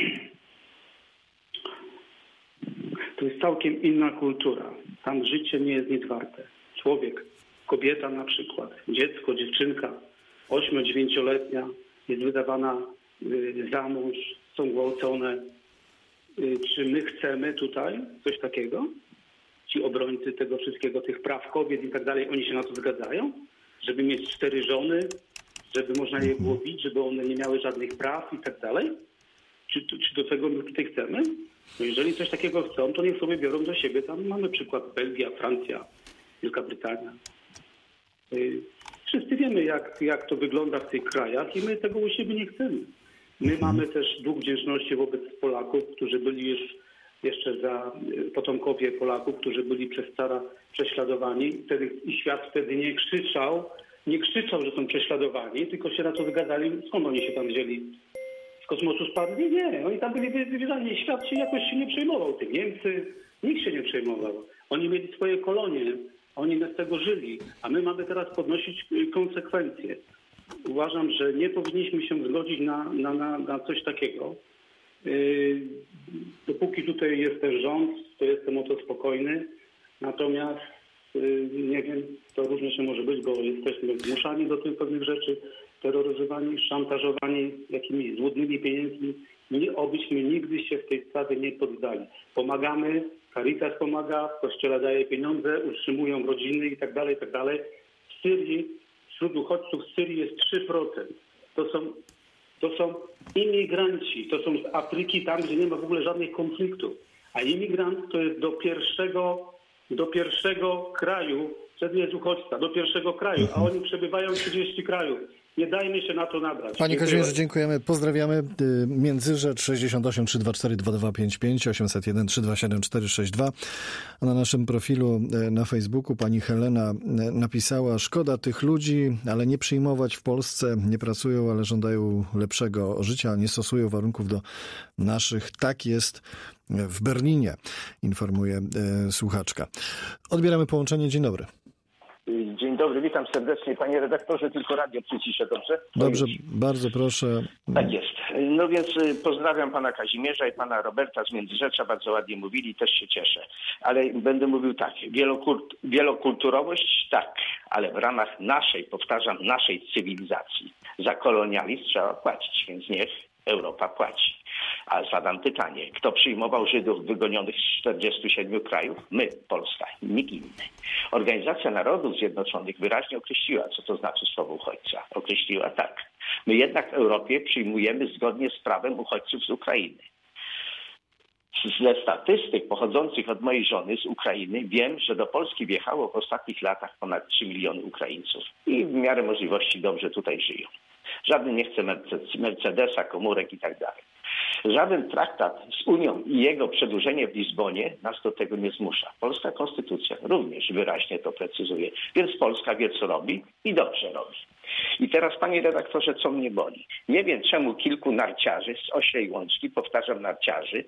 to jest całkiem inna kultura. Tam życie nie jest nic warte. Człowiek, kobieta na przykład, dziecko, dziewczynka, ośmio-dziewięcioletnia jest wydawana y, za mąż, są gwałcone. Y, czy my chcemy tutaj coś takiego? Ci obrońcy tego wszystkiego, tych praw kobiet i tak dalej, oni się na to zgadzają? Żeby mieć cztery żony, żeby można je było bić, żeby one nie miały żadnych praw i tak dalej? Czy, czy do tego my tutaj chcemy? No jeżeli coś takiego chcą, to niech sobie biorą do siebie. Tam mamy przykład Belgia, Francja, Wielka Brytania. Y, Wszyscy wiemy, jak, jak to wygląda w tych krajach i my tego u siebie nie chcemy. My mamy też dług wdzięczności wobec Polaków, którzy byli już jeszcze za potomkowie Polaków, którzy byli przez cara prześladowani. Wtedy, i świat wtedy nie krzyczał, nie krzyczał, że są prześladowani, tylko się na to zgadzali. Skąd oni się tam wzięli? Z kosmosu spadli? Nie, oni tam byli wywieziani. Świat się jakoś się nie przejmował tym. Niemcy, nikt się nie przejmował. Oni mieli swoje kolonie. Oni z tego żyli, a my mamy teraz podnosić konsekwencje. Uważam, że nie powinniśmy się zgodzić na, na, na, na coś takiego. Yy, dopóki tutaj jest ten rząd, to jestem o to spokojny. Natomiast yy, nie wiem, to różnie się może być, bo jesteśmy zmuszani do tych pewnych rzeczy, terroryzowani, szantażowani jakimiś złudnymi pieniędzmi. Nie, obyśmy nigdy się w tej sprawie nie poddali. Pomagamy, Caritas pomaga, w kościele daje pieniądze, utrzymują rodziny i tak dalej, i tak dalej. W Syrii, wśród uchodźców z Syrii jest trzy procent. To są, to są imigranci, to są z Afryki, tam gdzie nie ma w ogóle żadnych konfliktów. A imigrant to jest do pierwszego, do pierwszego kraju, wtedy jest uchodźca, do pierwszego kraju, a oni przebywają w trzydziestu krajów. Nie dajmy się na to nabrać. Panie Kazimierzu, dziękujemy. Pozdrawiamy. Międzyrzecz sześćdziesiąt osiem trzysta dwadzieścia cztery dwa dwa pięć pięć, osiemset jeden trzysta dwadzieścia siedem czterysta sześćdziesiąt dwa. A na naszym profilu na Facebooku pani Helena napisała: szkoda tych ludzi, ale nie przyjmować w Polsce. Nie pracują, ale żądają lepszego życia, nie stosują warunków do naszych. Tak jest w Berlinie, informuje e, słuchaczka. Odbieramy połączenie. Dzień dobry. Dzień dobry, witam serdecznie. Panie redaktorze, tylko radio przyciszę, dobrze? Dobrze, bardzo proszę. Tak jest. No więc pozdrawiam pana Kazimierza i pana Roberta z Międzyrzecza, bardzo ładnie mówili, też się cieszę. Ale będę mówił tak, wielokult, wielokulturowość tak, ale w ramach naszej, powtarzam, naszej cywilizacji. Za kolonializm trzeba płacić, więc niech Europa płaci. A zadam pytanie, kto przyjmował Żydów wygonionych z czterdziestu siedmiu krajów? My, Polska, nikt inny. Organizacja Narodów Zjednoczonych wyraźnie określiła, co to znaczy słowo uchodźca. Określiła tak. My jednak w Europie przyjmujemy zgodnie z prawem uchodźców z Ukrainy. Ze statystyk pochodzących od mojej żony z Ukrainy wiem, że do Polski wjechało w ostatnich latach ponad trzy miliony Ukraińców i w miarę możliwości dobrze tutaj żyją. Żaden nie chce Mercedesa, komórek i tak dalej. Żaden traktat z Unią i jego przedłużenie w Lizbonie nas do tego nie zmusza. Polska konstytucja również wyraźnie to precyzuje. Więc Polska wie, co robi i dobrze robi. I teraz, panie redaktorze, co mnie boli? Nie wiem, czemu kilku narciarzy z Oślej Łączki, powtarzam narciarzy,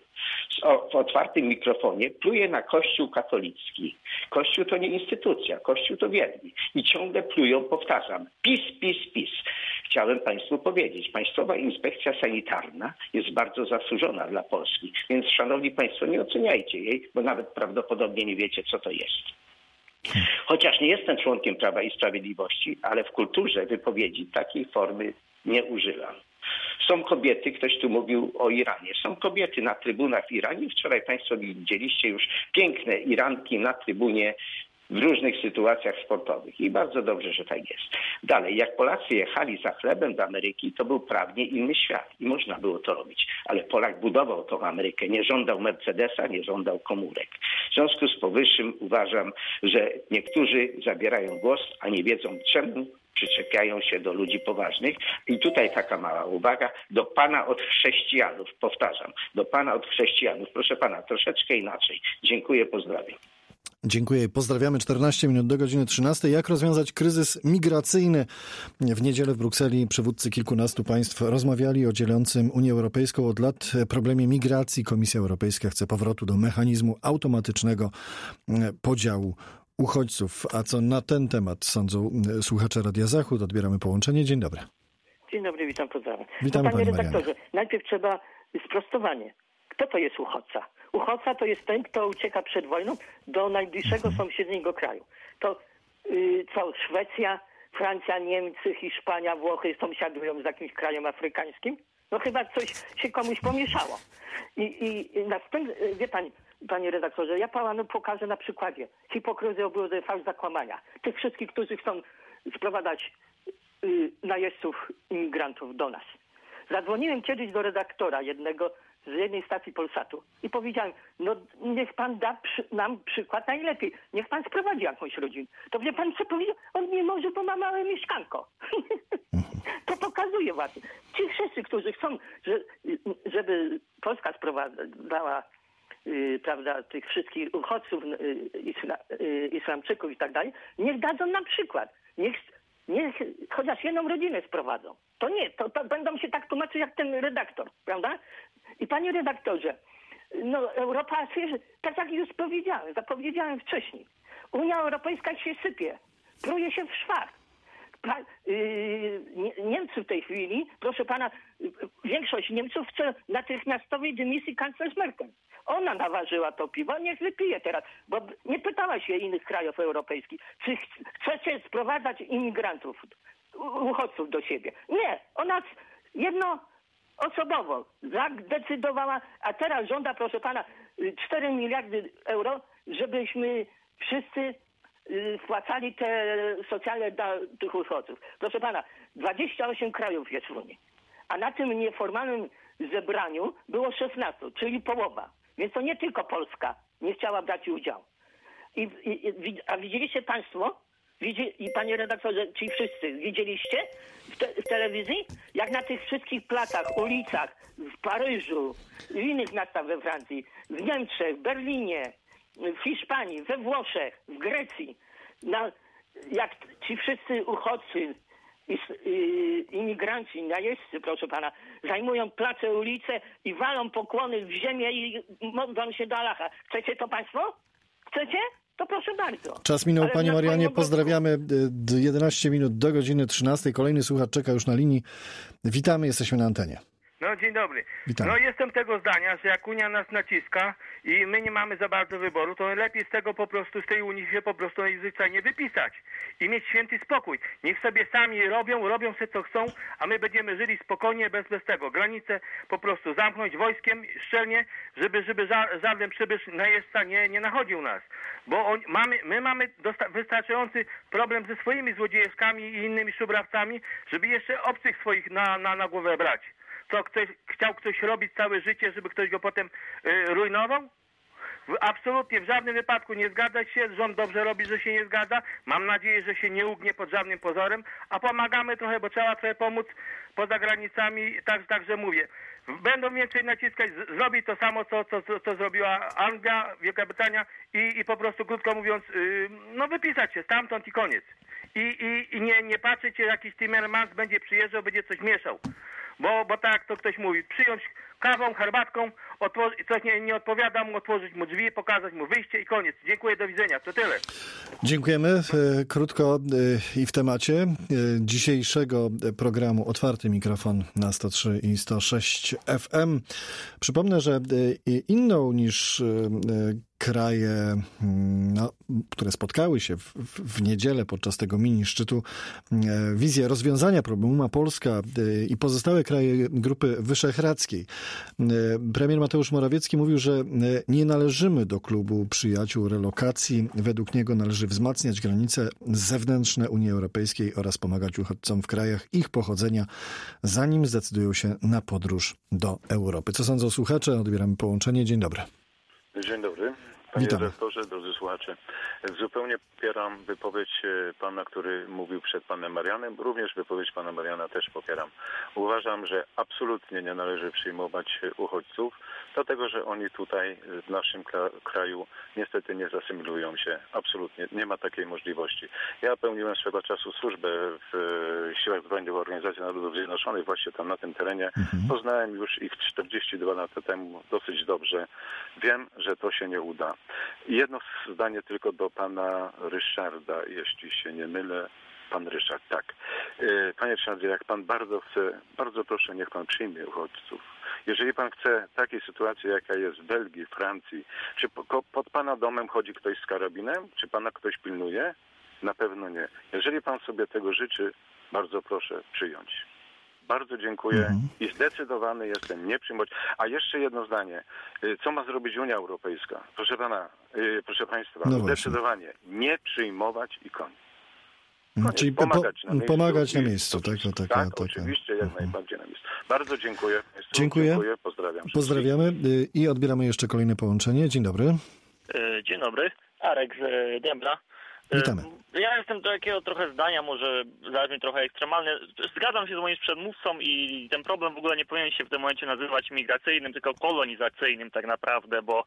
w otwartym mikrofonie pluje na Kościół katolicki. Kościół to nie instytucja, Kościół to wierni. I ciągle plują, powtarzam, PiS, PiS, PiS. Chciałem państwu powiedzieć, Państwowa Inspekcja Sanitarna jest bardzo zasłużona dla Polski. Więc, szanowni państwo, nie oceniajcie jej, bo nawet prawdopodobnie nie wiecie, co to jest. Chociaż nie jestem członkiem Prawa i Sprawiedliwości, ale w kulturze wypowiedzi takiej formy nie używam. Są kobiety, ktoś tu mówił o Iranie, są kobiety na trybunach w Iranie. Wczoraj państwo widzieliście już piękne Iranki na trybunie w różnych sytuacjach sportowych i bardzo dobrze, że tak jest. Dalej, jak Polacy jechali za chlebem do Ameryki, to był prawnie inny świat i można było to robić. Ale Polak budował tą Amerykę, nie żądał Mercedesa, nie żądał komórek. W związku z powyższym uważam, że niektórzy zabierają głos, a nie wiedzą czemu przyczepiają się do ludzi poważnych. I tutaj taka mała uwaga do pana od chrześcijanów, powtarzam, do pana od chrześcijanów. Proszę pana, troszeczkę inaczej. Dziękuję, pozdrawiam. Dziękuję. Pozdrawiamy. czternaście minut do godziny trzynastej. Jak rozwiązać kryzys migracyjny? W niedzielę w Brukseli przywódcy kilkunastu państw rozmawiali o dzielącym Unię Europejską od lat problemie migracji. Komisja Europejska chce powrotu do mechanizmu automatycznego podziału uchodźców. A co na ten temat sądzą słuchacze Radia Zachód? Odbieramy połączenie. Dzień dobry. Dzień dobry, witam, pozdrawiam. Witamy, no, panie panie redaktorze, Marianie. najpierw trzeba sprostowanie. Kto to jest uchodźca? Uchodźca to jest ten, kto ucieka przed wojną do najbliższego mhm. sąsiedniego kraju. To yy, co, Szwecja, Francja, Niemcy, Hiszpania, Włochy sąsiadują z jakimś krajem afrykańskim? No chyba coś się komuś pomieszało. I, i, i następnie, wie pan, panie redaktorze, ja panu pokażę na przykładzie hipokryzję, obłudę, fałsz, zakłamania. Tych wszystkich, którzy chcą sprowadzać yy, najeźdźców, imigrantów do nas. Zadzwoniłem kiedyś do redaktora jednego z jednej stacji Polsatu i powiedziałem, no niech pan da przy, nam przykład najlepiej. Niech pan sprowadzi jakąś rodzinę. To wie pan co powiedział? On nie może, bo ma małe mieszkanko. To pokazuje właśnie. Ci wszyscy, którzy chcą, że, żeby Polska sprowadzała yy, prawda, tych wszystkich uchodźców, yy, isla, yy, Islamczyków i tak dalej, niech dadzą nam przykład. Niech, niech chociaż jedną rodzinę sprowadzą. To nie, to, to będą się tak tłumaczyć jak ten redaktor, prawda? I panie redaktorze, no Europa, tak jak już powiedziałem, zapowiedziałem wcześniej, Unia Europejska się sypie, pruje się w szwach. Pa, yy, Niemcy w tej chwili, proszę pana, większość Niemców chce natychmiastowej dymisji kanclerz Merkel. Ona naważyła to piwo, niech wypije teraz, bo nie pytała się innych krajów europejskich, czy chcecie sprowadzać imigrantów, uchodźców do siebie. Nie, ona jedno osobowo zadecydowała, a teraz żąda, proszę pana, cztery miliardy euro, żebyśmy wszyscy wpłacali te socjalne dla tych uchodźców. Proszę pana, dwadzieścia osiem krajów jest w Unii, a na tym nieformalnym zebraniu było szesnaście, czyli połowa. Więc to nie tylko Polska nie chciała brać udziału. I, i, a widzieliście państwo, widzi, i panie redaktorze, ci wszyscy, widzieliście w, te, w telewizji, jak na tych wszystkich placach, ulicach, w Paryżu, w innych miastach we Francji, w Niemczech, w Berlinie, w Hiszpanii, we Włoszech, w Grecji, na, jak ci wszyscy uchodźcy, imigranci, najeźdźcy, proszę pana, zajmują place, ulice i walą pokłony w ziemię i modlą się do Allaha. Chcecie to państwo? Chcecie? To proszę bardzo. Czas minął, Ale panie Marianie, pozdrawiamy. jedenaście minut do godziny trzynastej. Kolejny słuchacz czeka już na linii. Witamy, jesteśmy na antenie. No dzień dobry. Witamy. No jestem tego zdania, że jak Unia nas naciska i my nie mamy za bardzo wyboru, to lepiej z tego po prostu, z tej Unii się po prostu zwyczajnie wypisać i mieć święty spokój. Niech sobie sami robią, robią sobie co chcą, a my będziemy żyli spokojnie bez, bez tego. Granice po prostu zamknąć wojskiem szczelnie, żeby, żeby ża żaden przybysz najeźdźca nie, nie nachodził nas. Bo on, mamy, my mamy wystarczający problem ze swoimi złodziejskami i innymi szubrawcami, żeby jeszcze obcych swoich na, na, na głowę brać. Co, ktoś, chciał ktoś robić całe życie, żeby ktoś go potem y, rujnował? W, absolutnie w żadnym wypadku nie zgadzać się. Rząd dobrze robi, że się nie zgadza. Mam nadzieję, że się nie ugnie pod żadnym pozorem, a pomagamy trochę, bo trzeba trochę pomóc poza granicami. Tak, także mówię, będą więcej naciskać, z- zrobi to samo, co, co, co, co zrobiła Anglia, Wielka Brytania i, i po prostu, krótko mówiąc, yy, no wypisać się stamtąd i koniec. I, i, i nie, nie patrzeć, czy jakiś Timmermans będzie przyjeżdżał, będzie coś mieszał. Bo, bo tak to ktoś mówi, przyjąć kawą, herbatką, otworzy, coś nie, nie odpowiada mu, otworzyć mu drzwi, pokazać mu wyjście i koniec. Dziękuję, do widzenia. To tyle. Dziękujemy. E, Krótko e, i w temacie e, dzisiejszego programu Otwarty Mikrofon na sto trzy i sto sześć F M. Przypomnę, że e, inną niż e, kraje, no, które spotkały się w, w niedzielę podczas tego mini-szczytu, wizję rozwiązania problemu ma Polska i pozostałe kraje Grupy Wyszehradzkiej. Premier Mateusz Morawiecki mówił, że nie należymy do klubu przyjaciół relokacji. Według niego należy wzmacniać granice zewnętrzne Unii Europejskiej oraz pomagać uchodźcom w krajach ich pochodzenia, zanim zdecydują się na podróż do Europy. Co sądzą słuchacze? Odbieramy połączenie. Dzień dobry. Dzień dobry. Panie Witamy. redaktorze, drodzy słuchacze, zupełnie popieram wypowiedź pana, który mówił przed panem Marianem. Również wypowiedź pana Mariana też popieram. Uważam, że absolutnie nie należy przyjmować uchodźców, dlatego że oni tutaj w naszym kraju niestety nie zasymilują się. Absolutnie. Nie ma takiej możliwości. Ja pełniłem swego czasu służbę w Siłach Zbrojnych Organizacji Narodów Zjednoczonych, właśnie tam na tym terenie. Mhm. Poznałem już ich czterdzieści dwa lata temu dosyć dobrze. Wiem, że to się nie uda. Jedno zdanie tylko do pana Ryszarda, jeśli się nie mylę. Pan Ryszard, tak. Panie Ryszardzie, jak pan bardzo chce, bardzo proszę, niech pan przyjmie uchodźców. Jeżeli pan chce takiej sytuacji, jaka jest w Belgii, Francji, czy pod pana domem chodzi ktoś z karabinem? Czy pana ktoś pilnuje? Na pewno nie. Jeżeli pan sobie tego życzy, bardzo proszę przyjąć. Bardzo dziękuję mhm. i zdecydowany jestem nie przyjmować. A jeszcze jedno zdanie. Co ma zrobić Unia Europejska? Proszę pana, yy, proszę państwa, no zdecydowanie nie przyjmować i koniec. Koniec. Czyli pomagać, po, na, miejscu, pomagać na miejscu. Tak, tak, tak, tak, tak oczywiście, jak mhm. najbardziej na miejscu. Bardzo dziękuję państwu. Dziękuję. dziękuję. Pozdrawiam. Pozdrawiamy i odbieramy jeszcze kolejne połączenie. Dzień dobry. Dzień dobry. Arek z Dębna. Witamy. Ja jestem takiego trochę zdania, może zabrzmi trochę ekstremalnie. Zgadzam się z moim przedmówcą i ten problem w ogóle nie powinien się w tym momencie nazywać migracyjnym, tylko kolonizacyjnym tak naprawdę, bo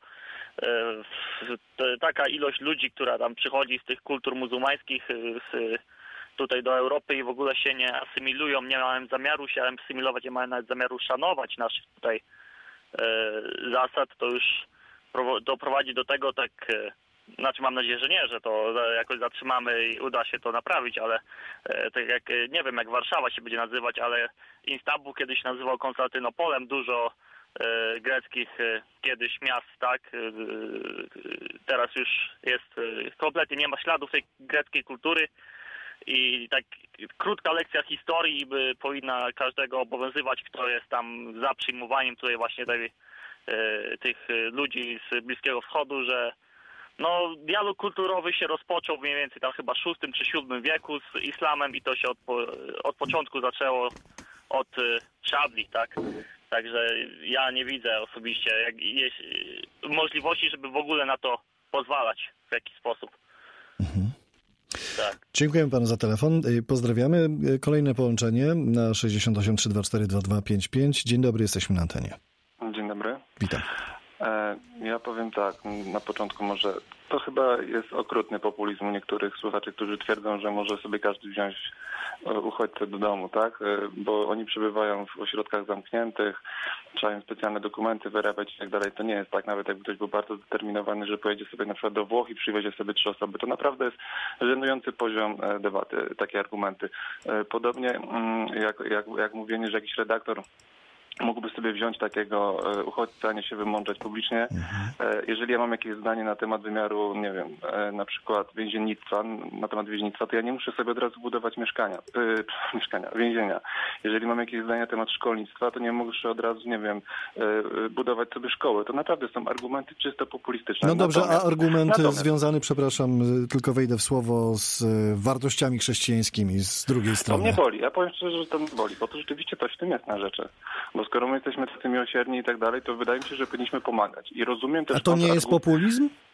e, taka ilość ludzi, która tam przychodzi z tych kultur muzułmańskich z, tutaj do Europy i w ogóle się nie asymilują, nie mają zamiaru się asymilować, nie mają nawet zamiaru szanować naszych tutaj e, zasad, to już doprowadzi do tego tak... E, Znaczy mam nadzieję, że nie, że to jakoś zatrzymamy i uda się to naprawić, ale e, tak jak, nie wiem jak Warszawa się będzie nazywać, ale Istanbul kiedyś nazywał Konstantynopolem, dużo e, greckich e, kiedyś miast, tak, e, teraz już jest, e, kompletnie nie ma śladów tej greckiej kultury i tak krótka lekcja historii by powinna każdego obowiązywać, kto jest tam za przyjmowaniem tutaj właśnie tej, e, tych ludzi z Bliskiego Wschodu, że no, dialog kulturowy się rozpoczął mniej więcej tam chyba w szóstym czy siódmym wieku z islamem i to się od, od początku zaczęło od y, szabli, tak? Także ja nie widzę osobiście jak, jest, y, możliwości, żeby w ogóle na to pozwalać w jakiś sposób. Mhm. Tak. Dziękuję panu za telefon. Pozdrawiamy. Kolejne połączenie na sześćdziesiąt osiem trzy dwa cztery dwa dwa pięć pięć. Dzień dobry, jesteśmy na antenie. Dzień dobry. Witam. Ja powiem tak, na początku może to chyba jest okrutny populizm niektórych słuchaczy, którzy twierdzą, że może sobie każdy wziąć uchodźcę do domu, tak? Bo oni przebywają w ośrodkach zamkniętych, trzeba im specjalne dokumenty wyrabiać i tak dalej. To nie jest tak, nawet jakby ktoś był bardzo zdeterminowany, że pojedzie sobie na przykład do Włoch i przywiezie sobie trzy osoby. To naprawdę jest żenujący poziom debaty, takie argumenty. Podobnie jak, jak, jak mówienie, że jakiś redaktor mógłby sobie wziąć takiego uchodźcę, a nie się wymądrzać publicznie. Mhm. Jeżeli ja mam jakieś zdanie na temat wymiaru, nie wiem, na przykład więziennictwa, na temat więziennictwa, to ja nie muszę sobie od razu budować mieszkania, yy, mieszkania, więzienia. Jeżeli mam jakieś zdanie na temat szkolnictwa, to nie muszę od razu, nie wiem, yy, budować sobie szkoły. To naprawdę są argumenty czysto populistyczne. No dobrze, natomiast, a argument natomiast... związany, przepraszam, tylko wejdę w słowo, z wartościami chrześcijańskimi z drugiej strony. To mnie boli. Ja powiem szczerze, że to mnie boli, bo to rzeczywiście coś w tym jest na rzeczy. Bo skoro my jesteśmy tacy miłosierni i tak dalej, to wydaje mi się, że powinniśmy pomagać. I rozumiem też... A to nie jest populizm?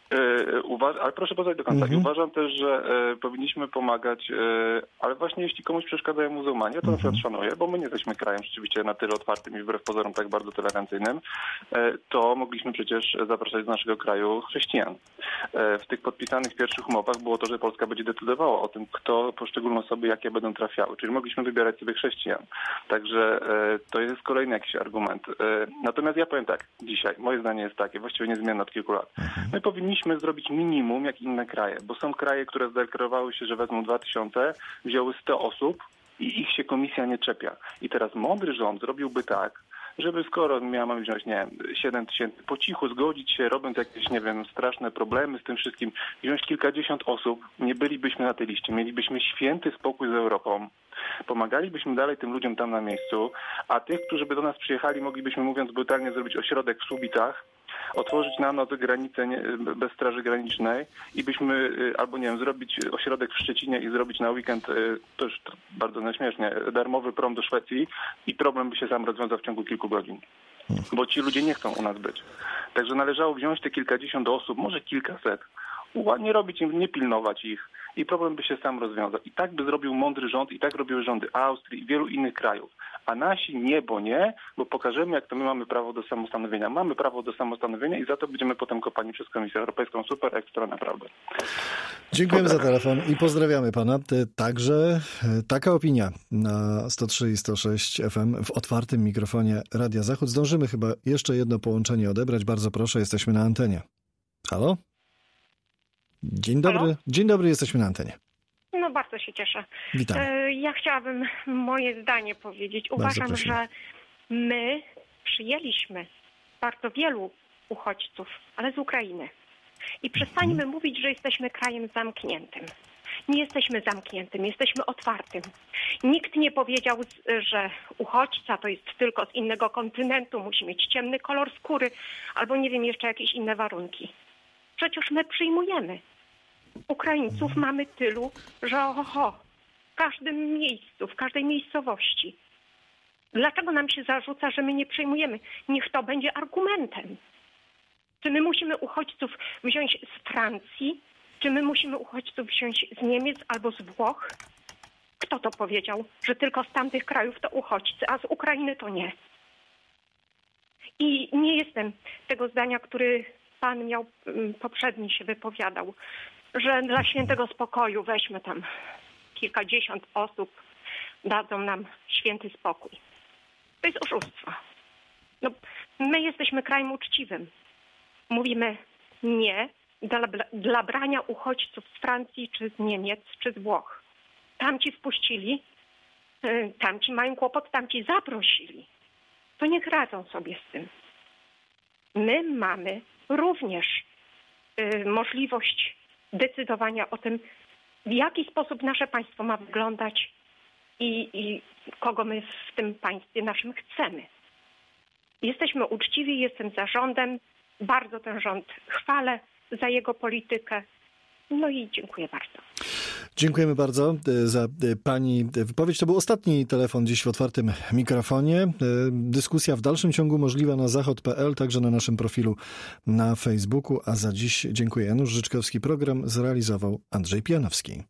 Yy, uważ- ale proszę pozwolić do końca. Mhm. I uważam też, że y, powinniśmy pomagać, y, ale właśnie jeśli komuś przeszkadzają muzułmanie, to na przykład szanuję, bo my nie jesteśmy krajem rzeczywiście na tyle otwartym i wbrew pozorom tak bardzo tolerancyjnym, y, to mogliśmy przecież zapraszać z naszego kraju chrześcijan. Y, w tych podpisanych pierwszych umowach było to, że Polska będzie decydowała o tym, kto poszczególne osoby jakie będą trafiały, czyli mogliśmy wybierać sobie chrześcijan. Także y, to jest kolejny jakiś argument. Y, natomiast ja powiem tak, dzisiaj, moje zdanie jest takie, właściwie niezmienne od kilku lat. My powinniśmy zrobić minimum jak inne kraje, bo są kraje, które zadeklarowały się, że wezmą dwa tysiące, wzięły sto osób i ich się komisja nie czepia. I teraz mądry rząd zrobiłby tak, żeby skoro miała wziąć, nie wiem, siedem tysięcy, po cichu zgodzić się, robiąc jakieś, nie wiem, straszne problemy z tym wszystkim, wziąć kilkadziesiąt osób, nie bylibyśmy na tej liście, mielibyśmy święty spokój z Europą, pomagalibyśmy dalej tym ludziom tam na miejscu, a tych, którzy by do nas przyjechali, moglibyśmy, mówiąc brutalnie, zrobić ośrodek w Słubicach, otworzyć na noc granicę nie, bez straży granicznej i byśmy, albo nie wiem, zrobić ośrodek w Szczecinie i zrobić na weekend, to już bardzo nieśmiesznie, darmowy prom do Szwecji i problem by się sam rozwiązał w ciągu kilku godzin. Bo ci ludzie nie chcą u nas być. Także należało wziąć te kilkadziesiąt osób, może kilkaset, nie robić im, nie pilnować ich i problem by się sam rozwiązał. I tak by zrobił mądry rząd i tak robiły rządy Austrii i wielu innych krajów. A nasi nie, bo nie, bo pokażemy, jak to my mamy prawo do samostanowienia. Mamy prawo do samostanowienia i za to będziemy potem kopani przez Komisję Europejską. Super ekstra, naprawdę. Dziękujemy za telefon i pozdrawiamy pana. Także taka opinia na sto trzy i sto sześć F M w otwartym mikrofonie Radia Zachód. Zdążymy chyba jeszcze jedno połączenie odebrać. Bardzo proszę, jesteśmy na antenie. Halo? Dzień dobry. Halo? Dzień dobry, jesteśmy na antenie. No bardzo się cieszę. Witam. E, Ja chciałabym moje zdanie powiedzieć. Bardzo Uważam, prosimy. że my przyjęliśmy bardzo wielu uchodźców, ale z Ukrainy. I przestańmy Mhm. mówić, że jesteśmy krajem zamkniętym. Nie jesteśmy zamkniętym, jesteśmy otwartym. Nikt nie powiedział, z- że uchodźca to jest tylko z innego kontynentu, musi mieć ciemny kolor skóry, albo nie wiem, jeszcze jakieś inne warunki. Przecież my przyjmujemy. Ukraińców mamy tylu, że oho, w każdym miejscu, w każdej miejscowości. Dlaczego nam się zarzuca, że my nie przyjmujemy? Niech to będzie argumentem. Czy my musimy uchodźców wziąć z Francji? Czy my musimy uchodźców wziąć z Niemiec albo z Włoch? Kto to powiedział, że tylko z tamtych krajów to uchodźcy, a z Ukrainy to nie? I nie jestem tego zdania, który pan miał mm, poprzedni się wypowiadał, że dla świętego spokoju weźmy tam kilkadziesiąt osób, dadzą nam święty spokój. To jest oszustwo. No, my jesteśmy krajem uczciwym. Mówimy nie dla, dla brania uchodźców z Francji, czy z Niemiec, czy z Włoch. Tamci wpuścili, y, tamci mają kłopot, tamci zaprosili. To niech radzą sobie z tym. My mamy również y, możliwość decydowania o tym, w jaki sposób nasze państwo ma wyglądać i, i kogo my w tym państwie naszym chcemy. Jesteśmy uczciwi, jestem za rządem, bardzo ten rząd chwalę za jego politykę. No i dziękuję bardzo. Dziękujemy bardzo za pani wypowiedź. To był ostatni telefon dziś w otwartym mikrofonie. Dyskusja w dalszym ciągu możliwa na zachod kropka p l, także na naszym profilu na Facebooku. A za dziś dziękuję. Janusz Życzkowski. Program zrealizował Andrzej Pijanowski.